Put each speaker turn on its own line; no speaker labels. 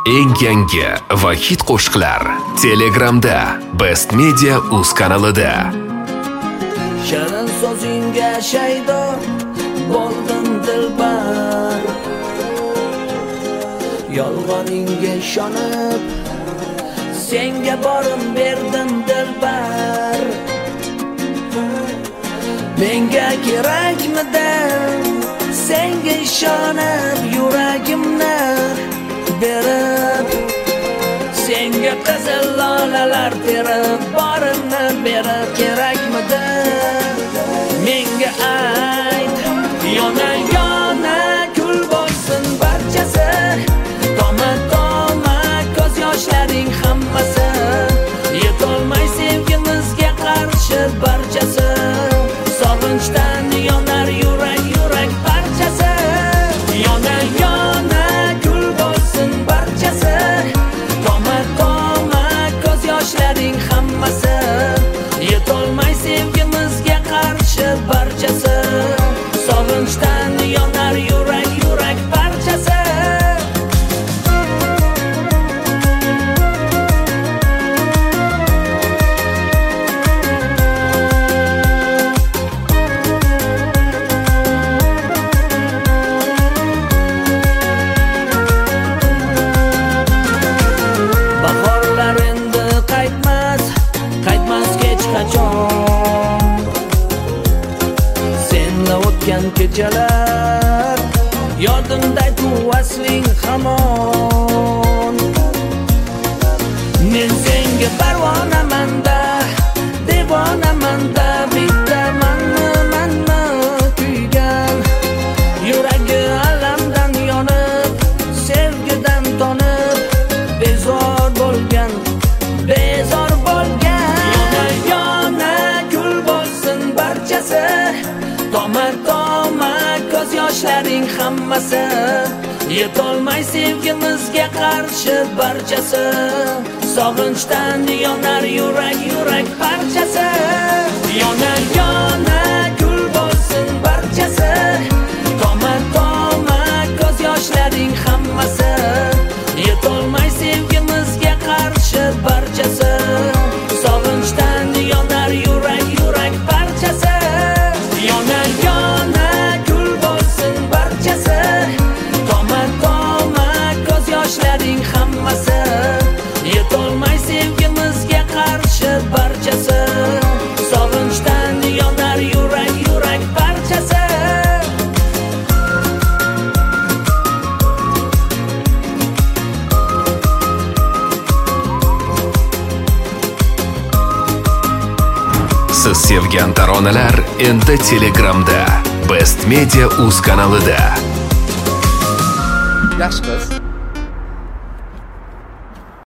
Eng yangi va hit qo'shiqlar Telegramda Best Media Uz kanalida.
Shirin so'zingga shaydo bo'ldim dilbar, yolg'oningga ishonib senga borim berdim dilbar. Menga kerakmidi senga ishonib yuragimni berib, senga qizil lolalar terib borimni berib, kerakmidi menga ayt. Yona yona kul bo'lsin barchasi, toma toma ko'z yoshlaring hammasi, yetolmay sevgimizga qarshi barchasi, sog'inchdan yonar yurak yurak parchasi. Yona yona kul bo'lsin barchasi, toma toma ko'z yoshlaring hammasi, yetolmay sevgimizga qarshi barchasi, sog'inchdan yonar yurak yurak parchasi. Bahorlar endi qaytmas hech qachon, senla o'tgan kechalar yodimda asling hamon. Men senga parvonaman-da, devonaman-da, bitta manmi kuygan, yuragi alamdan yonib, sevgidan tonib, bezor bo'lgan. Yona yona kul bo'lsin barchasi, toma toma ko'z yoshlaring hammasi, yetolmay sevgimizga qarshi barchasi, sog'inchdan yonar yurak yurak parchasi. Yona yona kul bo'lsin barchasi, toma toma ko'z yoshlaring hammasi, yetolmay sevgimizga qarshi barchasi, sog'inchdan yonar yurak yurak parchasi. Yona yona kul bo'lsin barchasi, toma toma ko'z yoshlaring hammasi, yetolmay sevgimizga qarshi barchasi, sog'inchdan yonar yurak yurak parchasi.
Siz sevgan taronalar endi Telegramda Best Media Uz kanalida.
Yaxshi qiz.